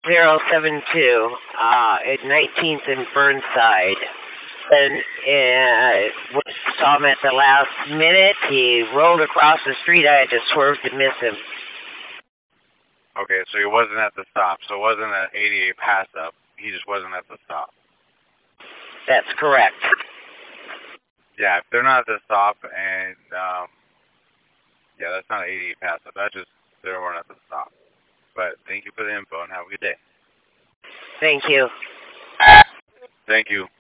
6072 at 19th and Burnside. And we saw him at the last minute. He rolled across the street. I had to swerve to miss him. Okay, so he wasn't at the stop. So it wasn't an 88 pass-up. He just wasn't at the stop. That's correct. Yeah, if they're not at the stop and, yeah, that's not an 88 pass-up. That's just they weren't at the stop. But thank you for the info and have a good day. Thank you. Thank you.